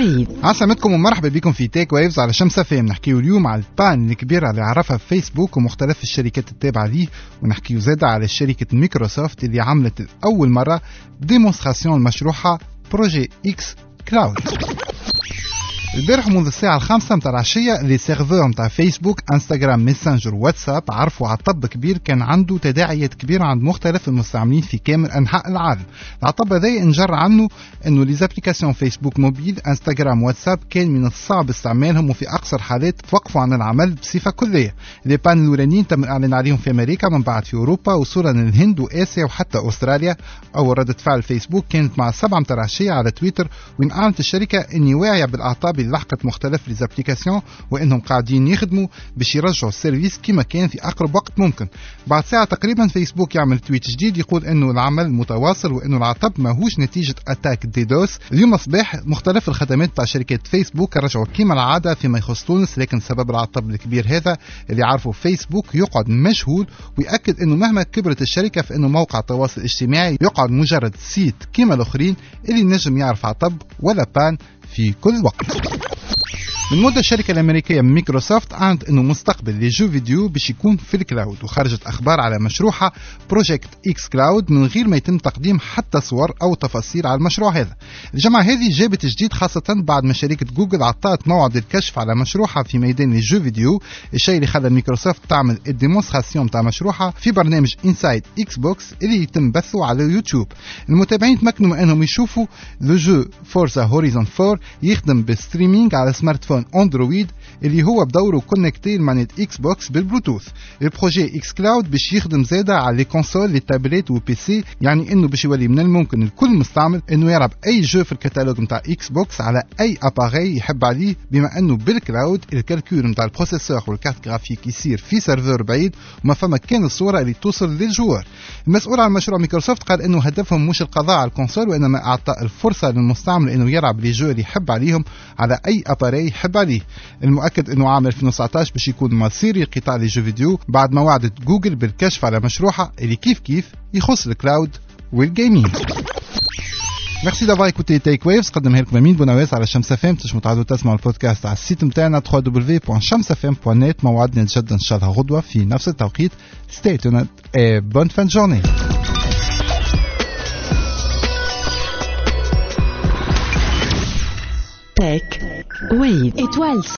Wave. عسلامتكم ومرحبا بكم في تيك ويفز على شمس FM. نحكيو اليوم على البان الكبيرة اللي عرفها في فيسبوك ومختلف الشركات التابعة ليه، ونحكيو زادة على شركة مايكروسوفت اللي عملت أول مرة ديمونستراسيون مشروحة بروجي إكس كلاود. البارح منذ الساعة 5 متاع العشية لي سيرفور متاع فيسبوك انستغرام ميسنجر واتساب عرفوا عطب كبير كان عنده تداعيات كبيرة عند مختلف المستعملين في كامل أنحاء العالم. العطب هذا انجر عنه انه لي زابليكاسيون فيسبوك موبيل انستغرام واتساب كان من الصعب استعمالهم وفي اقصر حالات توقفوا عن العمل بصفة كلية. لي بان الاولانيين تم الاعلان عليهم في امريكا، من بعد في اوروبا وصولا للهند واسيا وحتى استراليا. اول ردة فعل فيسبوك كانت مع 7 متاع العشية على تويتر، وين اعلنت الشركة اني واعية بالاعطاب اللي لحقت مختلف لي زابليكاسيون وانهم قاعدين يخدموا باش يرجعوا السيرفيس كما كان في اقرب وقت ممكن. بعد ساعة تقريبا فيسبوك يعمل تويت جديد يقول انه العمل متواصل وانه العطب ماهوش نتيجة اتاك ديدوس. اليوم الصباح مختلف الخدمات تاع شركة فيسبوك رجعوا كما العادة فيما يخص تونس، لكن سبب العطب الكبير هذا اللي عارفه فيسبوك يقعد مجهول، ويأكد انه مهما كبرت الشركة فانه موقع التواصل الاجتماعي يقعد مجرد سيت كما الاخرين اللي نجم يعرف عطب ولا بان في كل وقت. من مدة الشركة الأمريكية مايكروسوفت أعلنت أنه مستقبل لجو فيديو باش يكون في الكلاود، وخرجت أخبار على مشروعها بروجيكت إكس كلاود من غير ما يتم تقديم حتى صور أو تفاصيل على المشروع هذا. الجمعة هذه جابت جديد خاصة بعد ما شركة جوجل عطات موعد الكشف على مشروعها في ميدان الجو فيديو، الشيء اللي خلى مايكروسوفت تعمل الديمونستراسيون تاع مشروعها في برنامج إنسايد إكس بوكس اللي يتم بثه على يوتيوب. المتابعين تمكنوا من أنهم يشوفوا لو جو فورزا هوريزون 4 يخدم بالستريمينج على سمارت فون اندرويد اللي هو بدوره كونكتي لمانية اكس بوكس بالبلوتوث. البروجي اكس كلاود باش يخدم زاده على لي كونسول لي تابلت وبي سي، يعني انه باش يولي من الممكن لكل مستعمل انه يلعب اي جو في الكتالوج نتاع اكس بوكس على اي اباري يحب عليه، بما انه بالكلاود الكالكول نتاع البروسيسور والكارت جرافيك يصير في سيرفر بعيد وما فما كان الصوره اللي توصل للجوار. المسؤول عن مشروع مايكروسوفت قال انه هدفهم مش القضاء على الكونسول، وانما اعطاء الفرصه للمستعمل انه يلعب لي جو اللي يحب عليهم على اي اباري يحب عليه. المؤكد انه عام 2019 باش يكون مصيري قطاع لي جو فيديو بعد ما وعدت جوجل بالكشف على مشروعها اللي كيف يخص الكلاود والجيمين. ميرسي دافوار ايكوتي تيك ويفز، قدمها لكم امين بوناويس على شمس اف ام. تنجموا تعودوا تسمعوا البودكاست على السيت نتاعنا www.shamsfm.net. موعدنا نتجدد ان شاء الله غدوه في نفس التوقيت. Stay tuned et bonne fin de journée. Tech Wave. Étoile